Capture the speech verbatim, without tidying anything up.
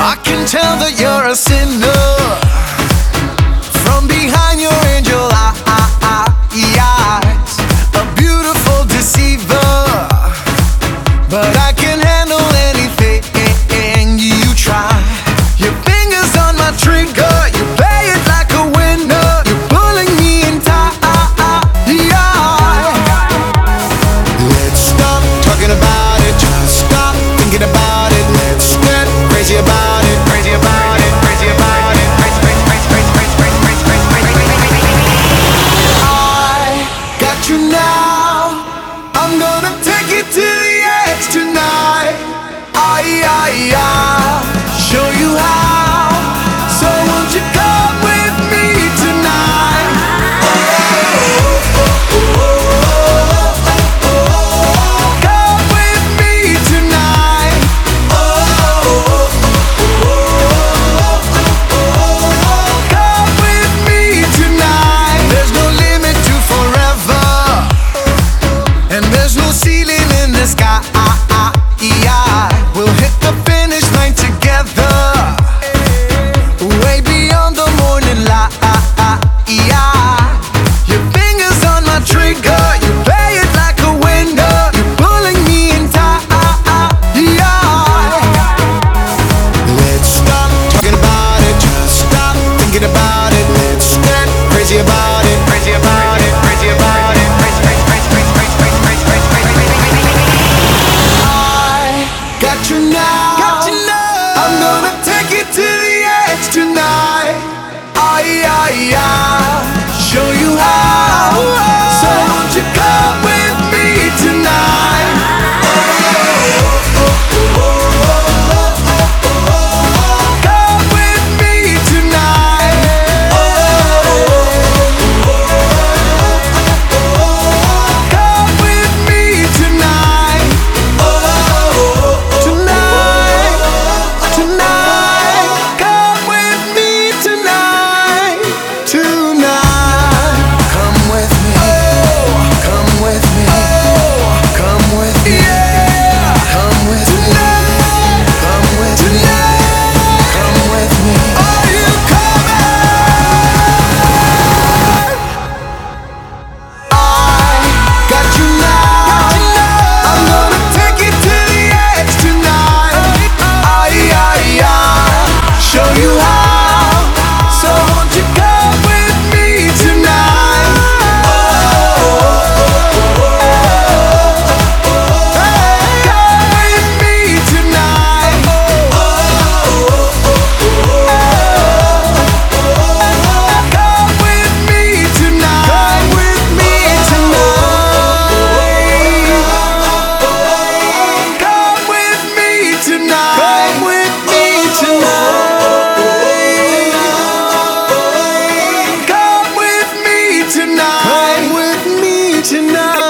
I can tell that you're a sinner from behind your angel eyes, a beautiful deceiver, but I can handle anything you try. Your fingers on my trigger, you play it like a winner, you're pulling me in tight. Let's stop talking about it, just stop thinking about it. Let's get crazy about it, crazy about it, crazy about it, crazy, crazy, crazy, crazy, crazy, crazy, crazy, crazy, crazy. I got you now, I'm gonna take it to the edge tonight. I, I, I, show you how. So won't you come with me tonight? Come with me tonight. Come with me tonight. There's no limit to forever, and there's no ceiling in the sky. We'll hit the finish line together, way beyond the morning light. Your fingers on my trigger, you play it like a winner, you're pulling me in tight. Let's stop talking about it, just stop thinking about it. Let's get crazy about it, crazy about it, crazy about it, crazy, crazy, crazy, crazy, crazy, crazy, crazy, crazy, crazy, crazy. I got you now, got you now. I'm gonna take it to the edge tonight. I, I, I, show you how. So won't you come with me tonight? Come with me tonight. Come with me tonight. Tonight, tonight, come with me tonight, tonight. Come with me, come with me, come with me, come with me, come with me, come with me. Are you coming? I got you now, I'm gonna take it to the edge tonight. I, I, I, show you how. So won't you come with me tonight? Come with me tonight. Come with me tonight. Come with me tonight. Come with me tonight. Come with me tonight. Come with me tonight. Come with me tonight.